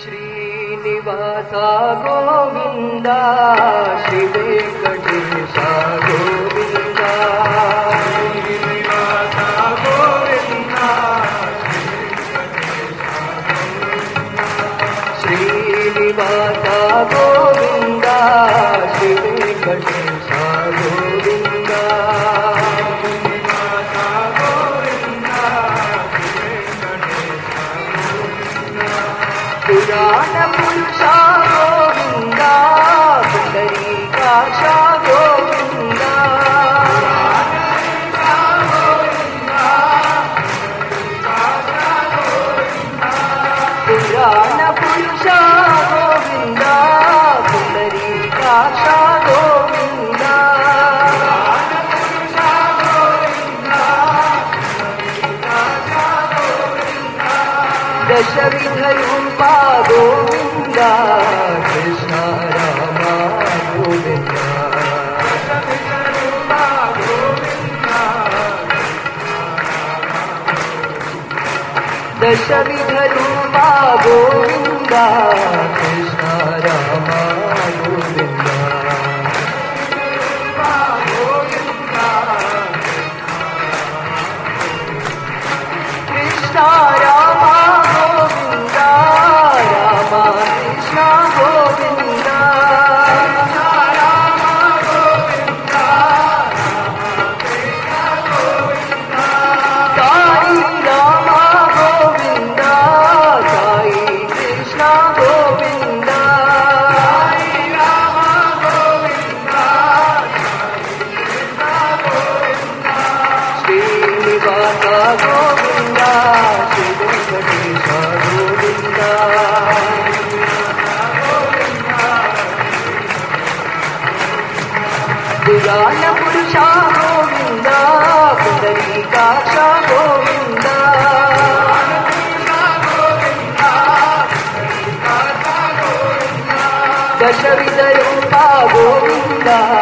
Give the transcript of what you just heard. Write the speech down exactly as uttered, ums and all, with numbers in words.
ಶ್ರೀನಿವಾಸ ಗೋವಿಂದ ಶ್ರೀ ವೆಂಕಟೇಶ ಗೋವಿಂದ ಶ್ರೀನಿವಾಸ ಗೋವಿಂದ ಶ್ರೀನಿವಾಸ ಗೋವಿಂದ ಶ್ರೀ ವೆಂಕಟೇಶ ಗೋವಿಂದ ಪುರಾಣ ಪುರುಷ ಗೋವಿಂದ ಪುಂಡರೀಕಾಕ್ಷ ಗೋವಿಂದ ಪುರಾಣ ಪುರುಷ ಗೋವಿಂದ ಪುಂಡರೀಕಾಕ್ಷ ಗೋವಿಂದ ದಶವಿಧ ರೂಪ ಗೋವಿಂದ ಕೃಷ್ಣ ರಾಮ ಗೋವಿಂದ ದಶವಿಧ ರೂಪ ಗೋವಿಂದ ಕೃಷ್ಣ ರಾಮ ಗೋವಿಂದ ಕೃಷ್ಣ ರಾಮ ಗೋವಿಂದ ಶ್ರೀ ವೆಂಕಟೇಶ ಗೋವಿಂದ ಪುರಾಣ ಪುರುಷ ಗೋವಿಂದ ಪುಂಡರೀಕಾಕ್ಷ ಗೋವಿಂದ ದಶವಿಧ ರೂಪ ಗೋವಿಂದ